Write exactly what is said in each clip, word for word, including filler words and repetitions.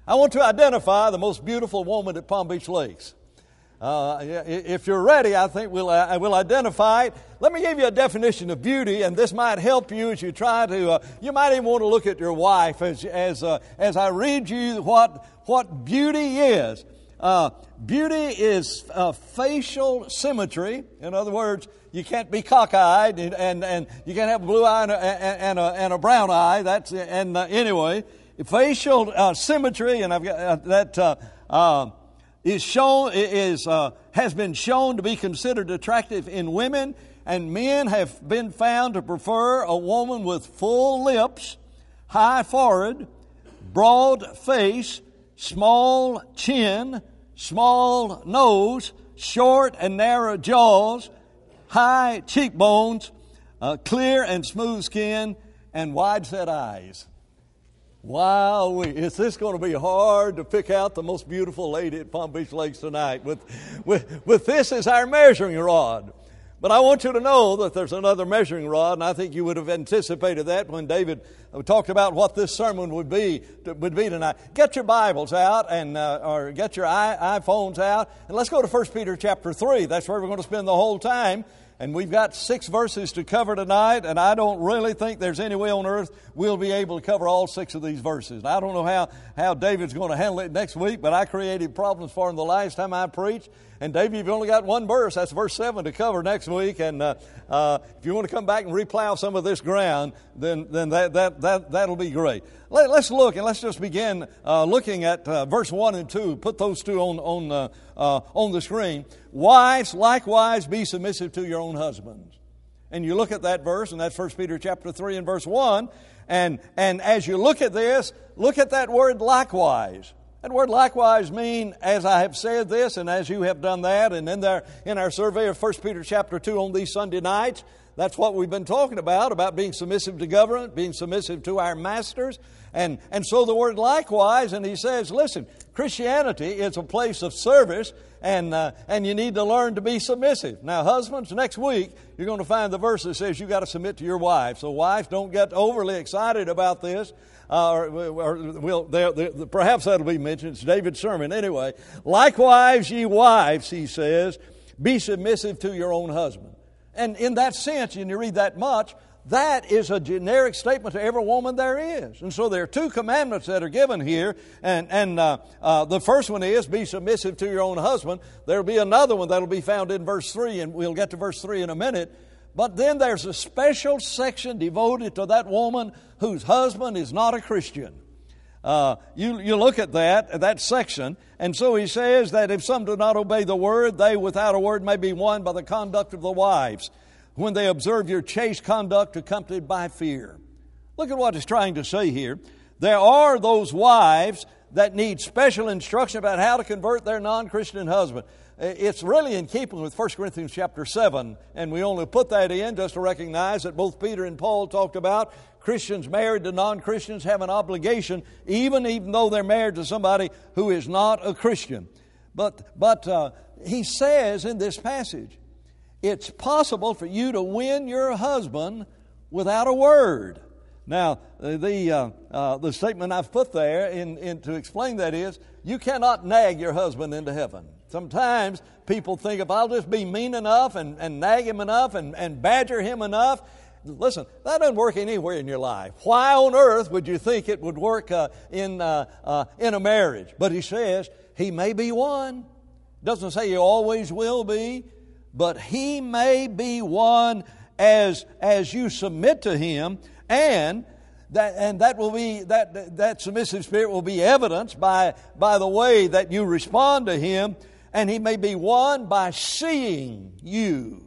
I want to identify the most beautiful woman at Palm Beach Lakes. Uh, if you're ready, I think we'll, uh, we'll identify it. Let me give you a definition of beauty, and this might help you as you try to, uh, you might even want to look at your wife as, as, uh, as I read you what, what beauty is. Uh, beauty is uh, facial symmetry. In other words, you can't be cockeyed, and, and, and you can't have a blue eye and a, and a, and a brown eye. That's, and uh, anyway, facial uh, symmetry, and I've got uh, that, uh, uh, is shown is uh, has been shown to be considered attractive in women, and men have been found to prefer a woman with full lips, high forehead, broad face, small chin, small nose, short and narrow jaws, high cheekbones, uh, clear and smooth skin, and wide-set eyes. Wow, is this going to be hard to pick out the most beautiful lady at Palm Beach Lakes tonight with, with, with this as our measuring rod. But I want you to know that there's another measuring rod, and I think you would have anticipated that when David talked about what this sermon would be would be tonight. Get your Bibles out and uh, or get your iPhones out, and let's go to First Peter chapter three. That's where we're going to spend the whole time. And we've got six verses to cover tonight, and I don't really think there's any way on earth we'll be able to cover all six of these verses. And I don't know how, how David's going to handle it next week, but I created problems for him the last time I preached. And David, you've only got one verse. That's verse seven to cover next week. And uh, uh, if you want to come back and replow some of this ground, then then that that that that'll be great. Let, let's look, and let's just begin uh, looking at uh, verse one and two. Put those two on on uh, uh, on the screen. Wives, likewise, be submissive to your own husbands. And you look at that verse, and that's First Peter chapter three and verse one. And and as you look at this, look at that word likewise. That word likewise mean, as I have said this, and as you have done that, and in there in our survey of First Peter chapter two on these Sunday nights, that's what we've been talking about, about being submissive to government, being submissive to our masters. And, and so the word likewise, and he says, listen, Christianity is a place of service, and uh, and you need to learn to be submissive. Now, husbands, next week, you're going to find the verse that says you've got to submit to your wife. So wives, don't get overly excited about this. Uh, or, or we'll, they're, they're, perhaps that'll be mentioned. It's David's sermon anyway. Likewise, ye wives, he says, be submissive to your own husband. And in that sense, and you read that much, that is a generic statement to every woman there is. And so there are two commandments that are given here. And, and uh, uh, the first one is, be submissive to your own husband. There'll be another one that'll be found in verse three, and we'll get to verse three in a minute. But then there's a special section devoted to that woman whose husband is not a Christian. Uh, you, you look at that, that section, and so he says that if some do not obey the word, they without a word may be won by the conduct of the wives, when they observe your chaste conduct accompanied by fear. Look at what he's trying to say here. There are those wives that need special instruction about how to convert their non-Christian husband. It's really in keeping with First Corinthians chapter seven, and we only put that in just to recognize that both Peter and Paul talked about Christians married to non-Christians have an obligation, even, even though they're married to somebody who is not a Christian. But, but uh, he says in this passage, it's possible for you to win your husband without a word. Now, the uh, uh, the statement I've put there in, in to explain that is, you cannot nag your husband into heaven. Sometimes people think, if I'll just be mean enough and, and nag him enough and, and badger him enough. Listen, that doesn't work anywhere in your life. Why on earth would you think it would work uh, in uh, uh, in a marriage? But he says, he may be one. Doesn't say he always will be, but he may be one as as you submit to him, and that and that will be that that submissive spirit will be evidenced by by the way that you respond to him, and he may be won by seeing you.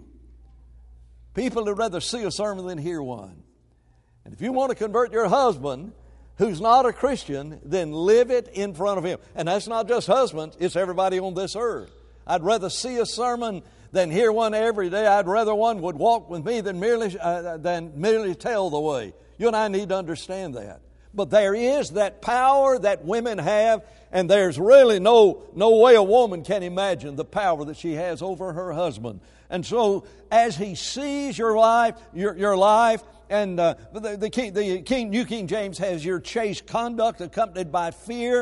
People would rather see a sermon than hear one. And if you want to convert your husband who's not a Christian, then live it in front of him. And that's not just husbands, it's everybody on this earth. I'd rather see a sermon than hear one every day. I'd rather one would walk with me than merely uh, than merely tell the way. You and I need to understand that. But there is that power that women have, and there's really no, no way a woman can imagine the power that she has over her husband. And so as he sees your life, your, your life, and uh, the, the, King, the King, New King James has your chaste conduct accompanied by fear.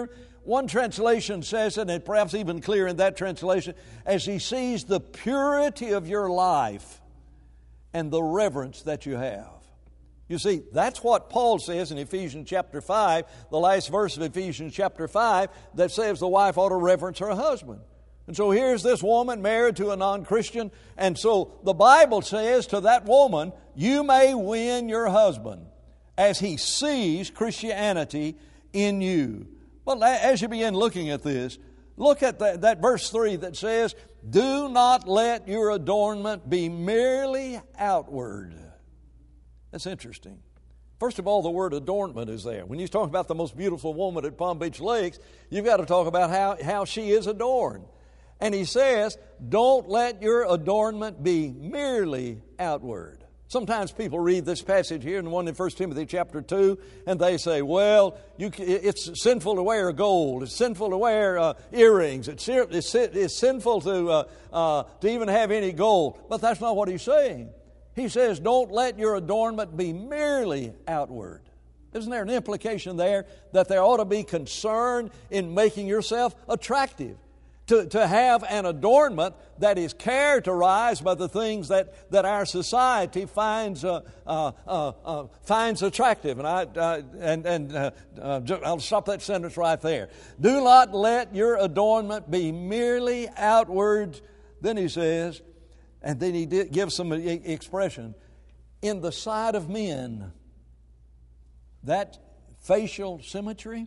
one translation says it, and perhaps even clearer in that translation, as He sees the purity of your life and the reverence that you have. You see, that's what Paul says in Ephesians chapter five, the last verse of Ephesians chapter five, that says the wife ought to reverence her husband. And so here's this woman married to a non-Christian, and so the Bible says to that woman, you may win your husband as he sees Christianity in you. Well, as you begin looking at this, look at that, that verse three that says, do not let your adornment be merely outward. That's interesting. First of all, the word adornment is there. When you talk about the most beautiful woman at Palm Beach Lakes, you've got to talk about how, how she is adorned. And he says, don't let your adornment be merely outward. Sometimes people read this passage here in one in First Timothy chapter two, and they say, well, you, it's sinful to wear gold. It's sinful to wear uh, earrings. It's, it's, it's sinful to, uh, uh, to even have any gold. But that's not what he's saying. He says, don't let your adornment be merely outward. Isn't there an implication there that there ought to be concern in making yourself attractive? To, to have an adornment that is characterized by the things that, that our society finds uh, uh, uh, uh, finds attractive. And, I, uh, and, and uh, uh, I'll stop that sentence right there. Do not let your adornment be merely outward. Then he says, and then he did give some expression, in the sight of men. That facial symmetry,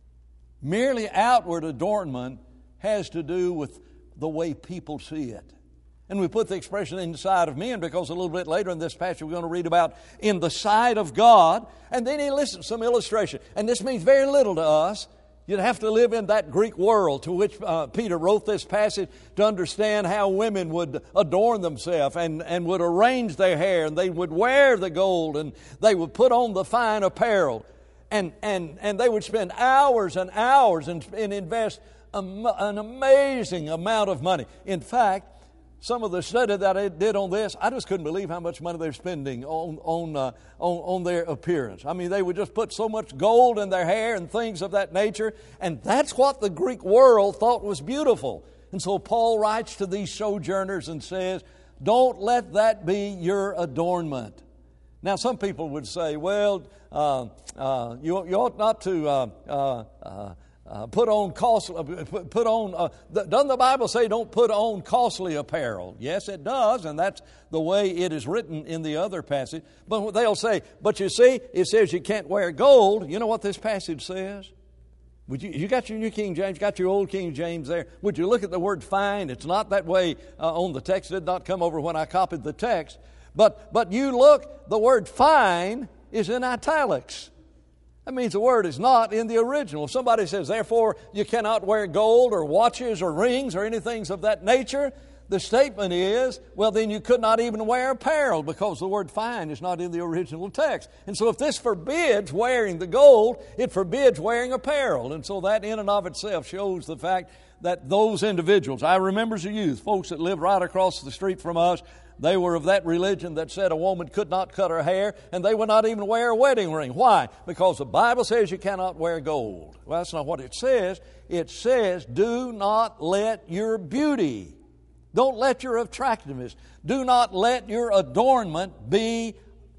merely outward adornment, has to do with the way people see it. And we put the expression in the sight of men because a little bit later in this passage we're going to read about in the sight of God. And then he lists some illustration. And this means very little to us. You'd have to live in that Greek world to which uh, Peter wrote this passage to understand how women would adorn themselves and, and would arrange their hair, and they would wear the gold, and they would put on the fine apparel. And, and, and they would spend hours and hours and, and invest an amazing amount of money. In fact, some of the study that I did on this, I just couldn't believe how much money they're spending on on, uh, on on their appearance. I mean, they would just put so much gold in their hair and things of that nature, and that's what the Greek world thought was beautiful. And so Paul writes to these sojourners and says, don't let that be your adornment. Now, some people would say, well, uh, uh, you, you ought not to uh, uh, uh, Uh, put on costly. Uh, put, put on. Uh, doesn't the Bible say don't put on costly apparel? Yes, it does, and that's the way it is written in the other passage. But they'll say, "But you see, it says you can't wear gold." You know what this passage says? Would you? You got your New King James, got your Old King James there. Would you look at the word "fine"? It's not that way uh, on the text. It did not come over when I copied the text. But but you look, the word "fine" is in italics. That means the word is not in the original. If somebody says, therefore, you cannot wear gold or watches or rings or anything of that nature, the statement is, well, then you could not even wear apparel because the word fine is not in the original text. And so if this forbids wearing the gold, it forbids wearing apparel. And so that in and of itself shows the fact that those individuals, I remember as a youth, folks that lived right across the street from us, they were of that religion that said a woman could not cut her hair, and they would not even wear a wedding ring. Why? Because the Bible says you cannot wear gold. Well, that's not what it says. It says, do not let your beauty, don't let your attractiveness, do not let your adornment be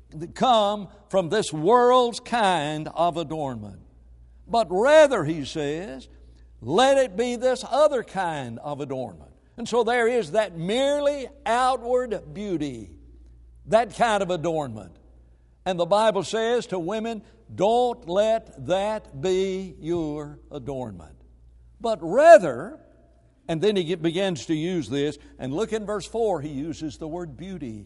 come from this world's kind of adornment. But rather, he says, let it be this other kind of adornment. And so there is that merely outward beauty, that kind of adornment. And the Bible says to women, don't let that be your adornment. But rather, and then he begins to use this, and look in verse four, he uses the word beauty.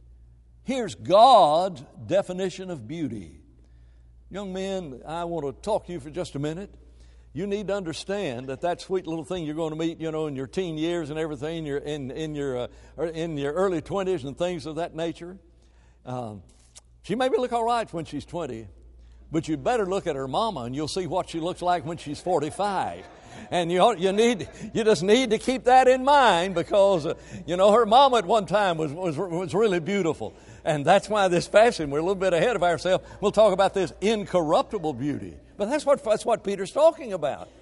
Here's God's definition of beauty. Young men, I want to talk to you for just a minute. You need to understand that that sweet little thing you're going to meet, you know, in your teen years and everything, you're in in your uh, in your early twenties and things of that nature. Um, she may look all right when she's twenty, but you better look at her mama and you'll see what she looks like when she's forty-five. And you you need you just need to keep that in mind because uh, you know her mama at one time was was was really beautiful, and that's why this passage we're a little bit ahead of ourselves. We'll talk about this incorruptible beauty. But that's what that's what Peter's talking about.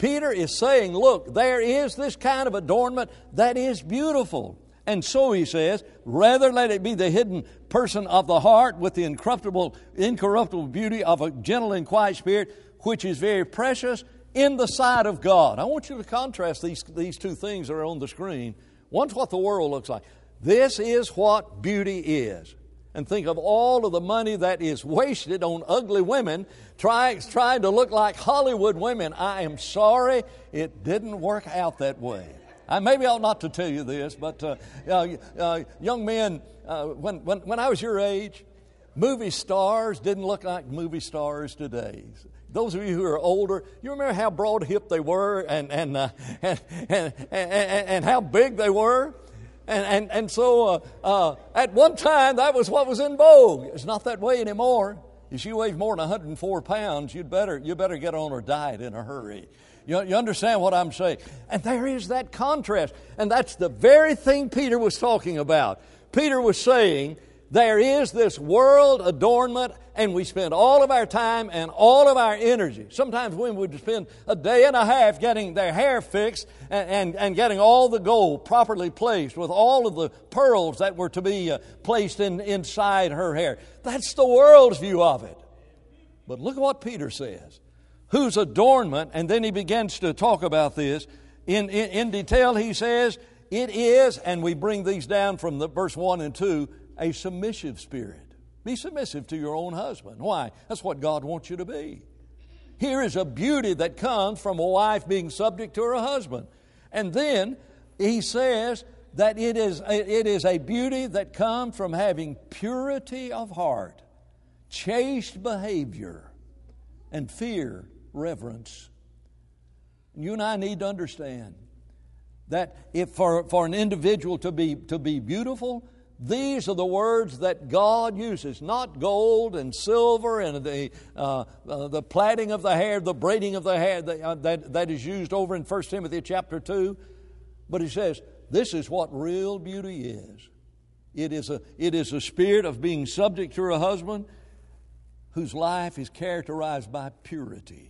Peter is saying, look, there is this kind of adornment that is beautiful. And so he says, rather let it be the hidden person of the heart with the incorruptible, incorruptible beauty of a gentle and quiet spirit, which is very precious in the sight of God. I want you to contrast these, these two things that are on the screen. One's what the world looks like. This is what beauty is. And think of all of the money that is wasted on ugly women trying, trying to look like Hollywood women. I am sorry it didn't work out that way. I maybe ought not to tell you this, but uh, uh, uh, young men, uh, when, when, when I was your age, movie stars didn't look like movie stars today. Those of you who are older, you remember how broad hip they were and, and, uh, and, and, and, and how big they were? And, and, and so uh, uh, at one time, that was what was in vogue. It's not that way anymore. If you weigh more than one hundred four pounds, you'd better, you better get on a diet in a hurry. You, you understand what I'm saying? And there is that contrast. And that's the very thing Peter was talking about. Peter was saying, there is this world adornment, and we spend all of our time and all of our energy. Sometimes women would spend a day and a half getting their hair fixed and, and, and getting all the gold properly placed with all of the pearls that were to be uh, placed in, inside her hair. That's the world's view of it. But look at what Peter says. Whose adornment, and then he begins to talk about this in, in, in detail. He says, it is, and we bring these down from the verse one and two, a submissive spirit. Be submissive to your own husband. Why? That's what God wants you to be. Here is a beauty that comes from a wife being subject to her husband. And then he says that it is, it is a beauty that comes from having purity of heart, chaste behavior, and fear, reverence. You and I need to understand that if for, for an individual to be, to be beautiful, these are the words that God uses, not gold and silver and the uh, uh, the plaiting of the hair, the braiding of the hair that, uh, that, that is used over in First Timothy chapter two. But he says, this is what real beauty is. It is a, it is a spirit of being subject to a husband whose life is characterized by purity.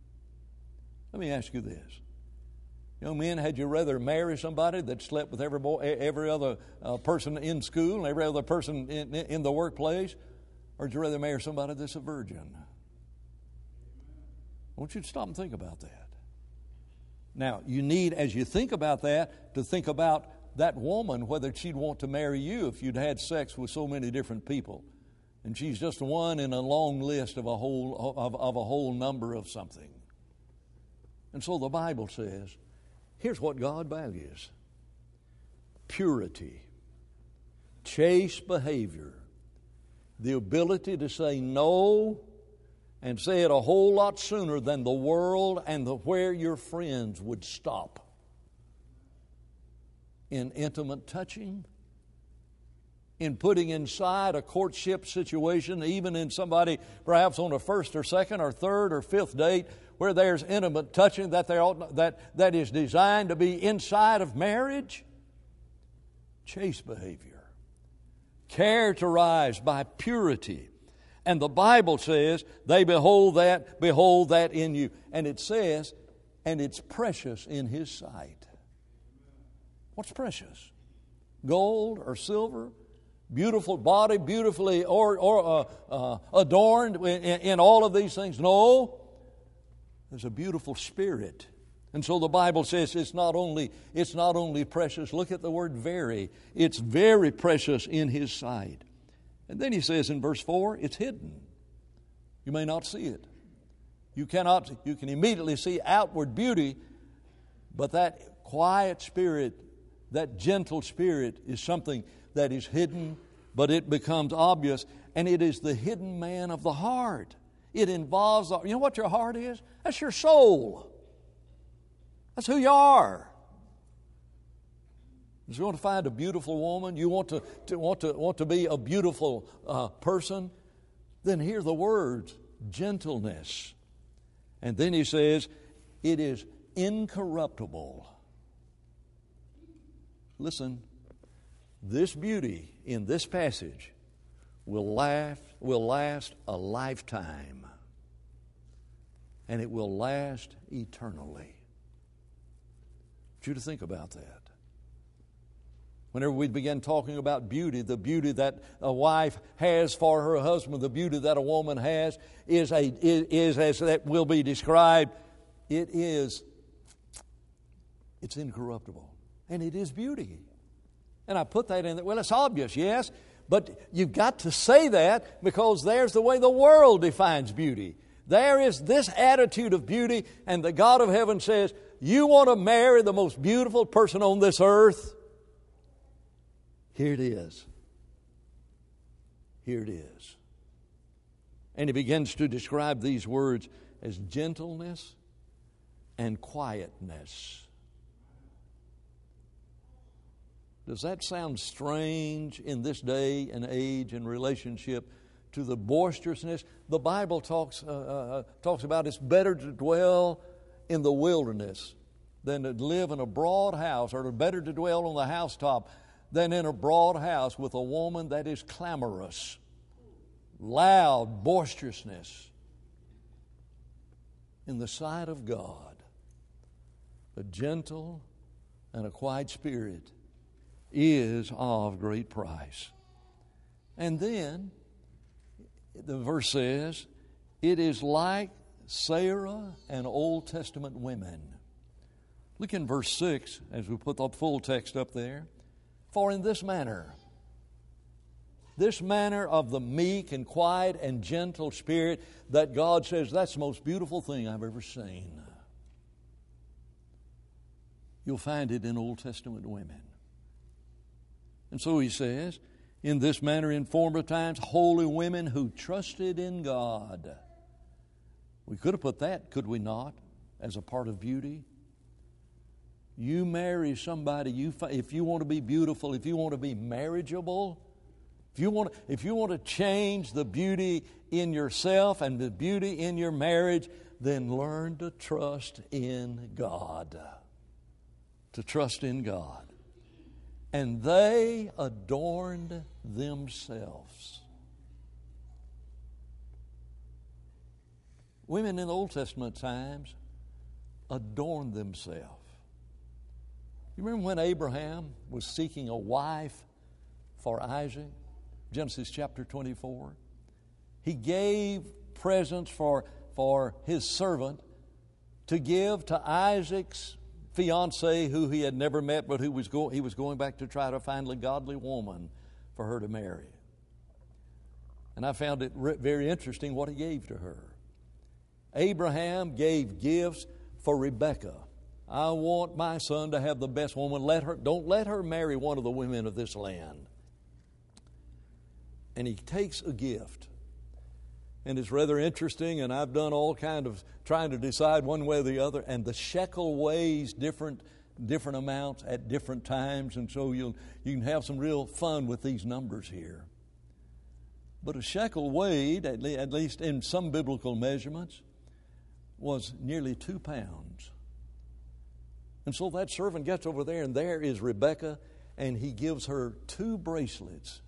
Let me ask you this. Young men, had you rather marry somebody that slept with every boy, every other uh, person in school and every other person in, in the workplace, or would you rather marry somebody that's a virgin? I want you to stop and think about that. Now, you need, as you think about that, to think about that woman, whether she'd want to marry you if you'd had sex with so many different people. And she's just one in a long list of a whole, of, of a whole number of something. And so the Bible says, here's what God values. Purity, chaste behavior, the ability to say no and say it a whole lot sooner than the world and the where your friends would stop. In intimate touching, in putting inside a courtship situation, even in somebody perhaps on a first or second or third or fifth date, where there's intimate touching that, there ought, that, that is designed to be inside of marriage. Chaste behavior, characterized by purity. And the Bible says, they behold that, behold that in you. And it says, and it's precious in His sight. What's precious? Gold or silver? Beautiful body, beautifully or, or uh, uh, adorned in, in all of these things? No. There's a beautiful spirit. And so the Bible says it's not only, it's not only precious. Look at the word very. It's very precious in His sight. And then he says in verse four, it's hidden. You may not see it. You cannot, you can immediately see outward beauty, but that quiet spirit, that gentle spirit is something that is hidden, but it becomes obvious, and it is the hidden man of the heart. It involves, you know what your heart is? That's your soul. That's who you are. If you want to find a beautiful woman, you want to, to want to want to be a beautiful uh, person, then hear the words, gentleness. And then he says, it is incorruptible. Listen, this beauty in this passage will last, will last a lifetime. and it will last eternally. I want you to think about that. Whenever we begin talking about beauty, the beauty that a wife has for her husband, the beauty that a woman has, is, a, is as that will be described, it is, it's incorruptible. And it is beauty. And I put that in there. Well, it's obvious, yes, but you've got to say that because there's the way the world defines beauty. There is this attitude of beauty, and the God of heaven says, you want to marry the most beautiful person on this earth? Here it is. Here it is. And he begins to describe these words as gentleness and quietness. Does that sound strange in this day and age in relationship to the boisterousness? The Bible talks, uh, uh, talks about it's better to dwell in the wilderness than to live in a broad house, or better to dwell on the housetop than in a broad house with a woman that is clamorous, loud, boisterousness. In the sight of God, a gentle and a quiet spirit is of great price. And then the verse says, it is like Sarah and Old Testament women. Look in verse six as we put the full text up there. For in this manner, this manner of the meek and quiet and gentle spirit that God says, that's the most beautiful thing I've ever seen. You'll find it in Old Testament women. And so he says, in this manner in former times, holy women who trusted in God. We could have put that, could we not, as a part of beauty? You marry somebody, you if you want to be beautiful, if you want to be marriageable, if you want, if you want to change the beauty in yourself and the beauty in your marriage, then learn to trust in God. To trust in God. And they adorned themselves. Women in the Old Testament times adorned themselves. You remember when Abraham was seeking a wife for Isaac? Genesis chapter twenty-four. He gave presents for, for his servant to give to Isaac's fiancée, who he had never met, but who was go, he was going back to try to find a godly woman for her to marry. And I found it re- very interesting what he gave to her. Abraham gave gifts for Rebekah. I want my son to have the best woman. Let her, don't let her marry one of the women of this land. And he takes a gift. And it's rather interesting, and I've done all kind of trying to decide one way or the other, and the shekel weighs different different amounts at different times, and so you'll you can have some real fun with these numbers here. But a shekel weighed, at, le- at least in some biblical measurements, was nearly two pounds. And so that servant gets over there, and there is Rebekah, and he gives her two bracelets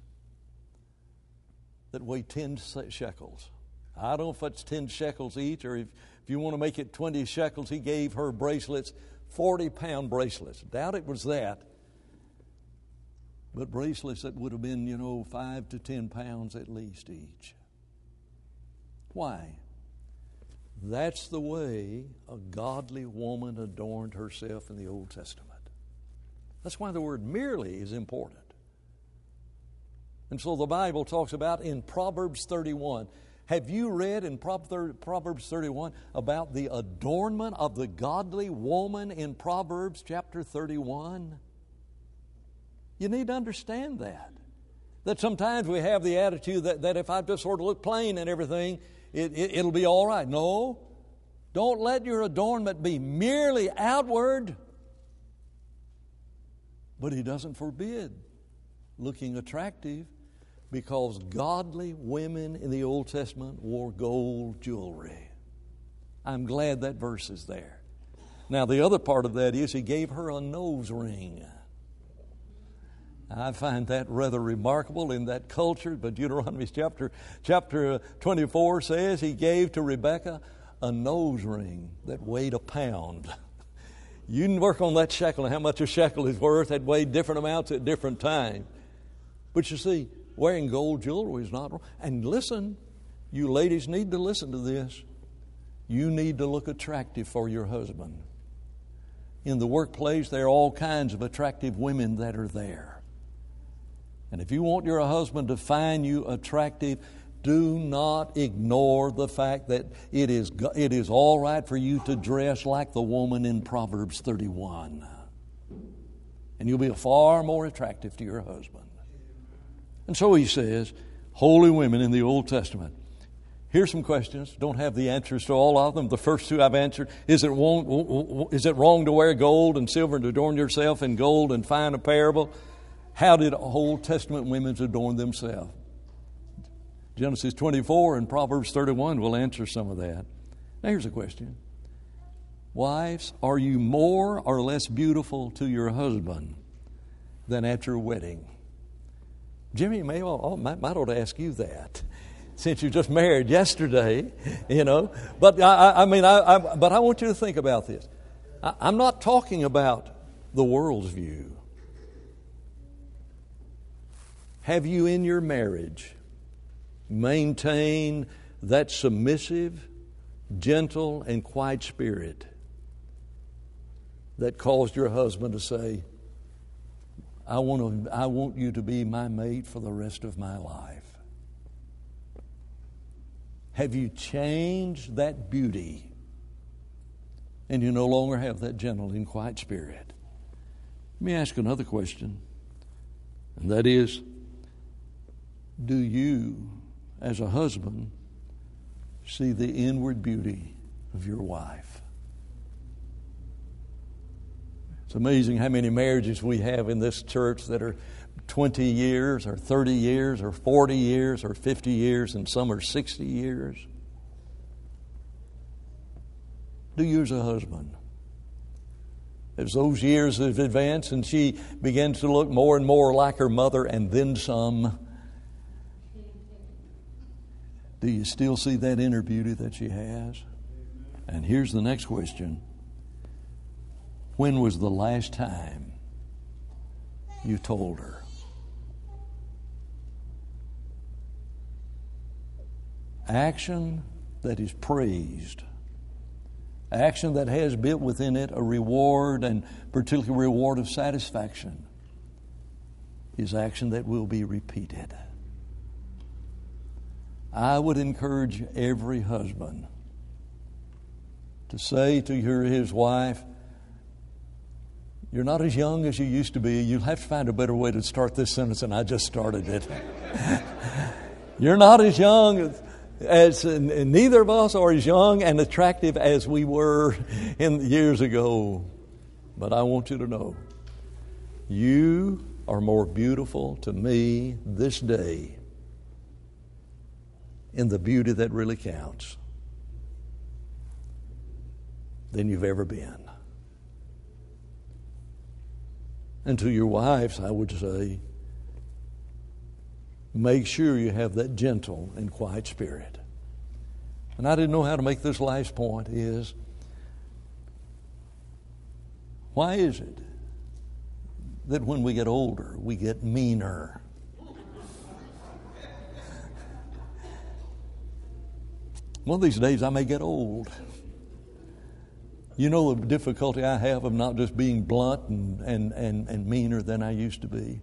that weigh ten shekels. I don't know if it's ten shekels each, or if, if you want to make it twenty shekels, he gave her bracelets, forty-pound bracelets. Doubt it was that. But bracelets that would have been, you know, five to ten pounds at least each. Why? That's the way a godly woman adorned herself in the Old Testament. That's why the word merely is important. And so the Bible talks about in Proverbs thirty-one. Have you read in Proverbs thirty-one about the adornment of the godly woman in Proverbs chapter thirty-one? You need to understand that. That sometimes we have the attitude that, that if I just sort of look plain and everything, it, it, it'll be all right. No. Don't let your adornment be merely outward. But he doesn't forbid looking attractive, because godly women in the Old Testament wore gold jewelry. I'm glad that verse is there. Now, the other part of that is he gave her a nose ring. I find that rather remarkable in that culture, but Deuteronomy chapter, chapter twenty-four says he gave to Rebekah a nose ring that weighed a pound. You can work on that shekel and how much a shekel is worth. That weighed different amounts at different times. But you see, wearing gold jewelry is not wrong. And listen, you ladies need to listen to this. You need to look attractive for your husband. In the workplace, there are all kinds of attractive women that are there. And if you want your husband to find you attractive, do not ignore the fact that it is, it is all right for you to dress like the woman in Proverbs thirty-one. And you'll be far more attractive to your husband. And so he says, holy women in the Old Testament. Here's some questions. Don't have the answers to all of them. The first two I've answered. Is it wrong, is it wrong to wear gold and silver and to adorn yourself in gold and fine apparel? How did Old Testament women adorn themselves? Genesis twenty-four and Proverbs thirty-one will answer some of that. Now here's a question. Wives, are you more or less beautiful to your husband than at your wedding? Jimmy may oh, might, might ought to ask you that, since you just married yesterday, you know. But I, I mean, I, I, but I want you to think about this. I, I'm not talking about the world's view. Have you in your marriage maintained that submissive, gentle, and quiet spirit that caused your husband to say, I want to, I want you to be my mate for the rest of my life? Have you changed that beauty and you no longer have that gentle and quiet spirit? Let me ask another question, and that is, do you, as a husband, see the inward beauty of your wife? It's amazing how many marriages we have in this church that are twenty years or thirty years or forty years or fifty years, and some are sixty years. Do you as a husband, as those years have advanced and she begins to look more and more like her mother and then some, do you still see that inner beauty that she has? And here's the next question. When was the last time you told her? Action that is praised, action that has built within it a reward, and particularly reward of satisfaction, is action that will be repeated. I would encourage every husband to say to your, his wife, you're not as young as you used to be. You'll have to find a better way to start this sentence than I just started it. You're not as young as, as and neither of us are as young and attractive as we were in years ago. But I want you to know, you are more beautiful to me this day in the beauty that really counts than you've ever been. And to your wives, I would say, make sure you have that gentle and quiet spirit. And I didn't know how to make this last point is, why is it that when we get older, we get meaner? One of these days I may get old. You know the difficulty I have of not just being blunt and, and, and, and meaner than I used to be.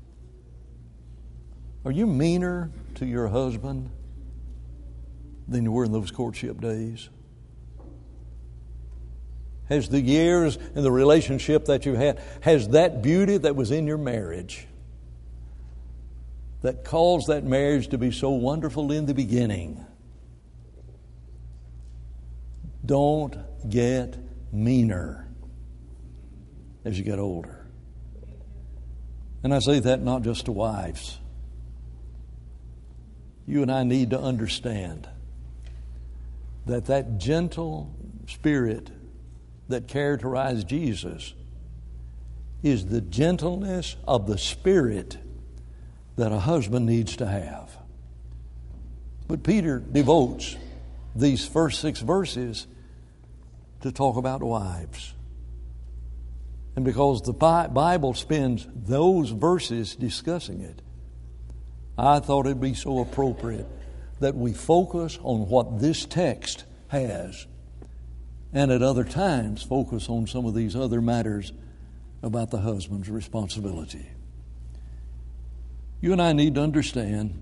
Are you meaner to your husband than you were in those courtship days? Has the years and the relationship that you had, has that beauty that was in your marriage that caused that marriage to be so wonderful in the beginning, don't get meaner as you get older. And I say that not just to wives. You and I need to understand that that gentle spirit that characterized Jesus is the gentleness of the spirit that a husband needs to have. But Peter devotes these first six verses to talk about wives. And because the Bible spends those verses discussing it, I thought it'd be so appropriate that we focus on what this text has, and at other times focus on some of these other matters about the husband's responsibility. You and I need to understand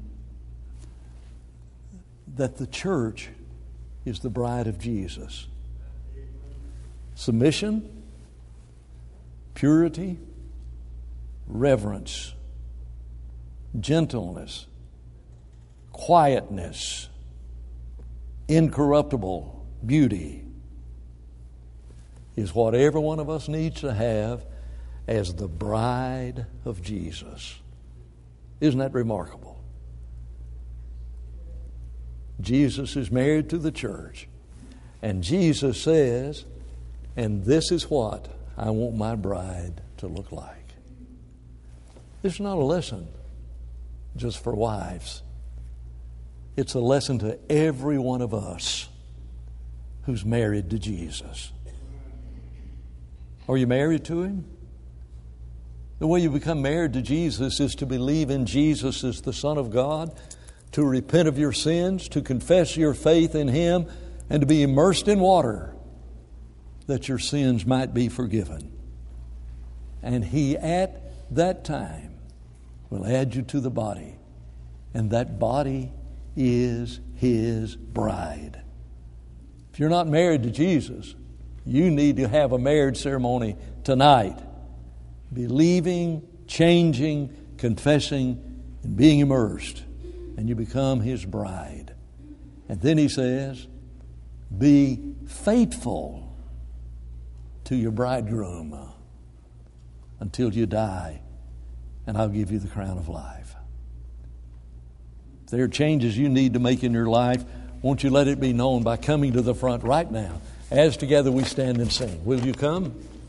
that the church is the bride of Jesus. Submission, purity, reverence, gentleness, quietness, incorruptible beauty is what every one of us needs to have as the bride of Jesus. Isn't that remarkable? Jesus is married to the church, and Jesus says, and this is what I want my bride to look like. This is not a lesson just for wives. It's a lesson to every one of us who's married to Jesus. Are you married to Him? The way you become married to Jesus is to believe in Jesus as the Son of God, to repent of your sins, to confess your faith in Him, and to be immersed in water that your sins might be forgiven. And He at that time will add you to the body, and that body is His bride. If you're not married to Jesus, you need to have a marriage ceremony tonight. Believing, changing, confessing, and being immersed. And you become His bride. And then He says, be faithful to your bridegroom until you die, and I'll give you the crown of life. If there are changes you need to make in your life, won't you let it be known by coming to the front right now as together we stand and sing. Will you come?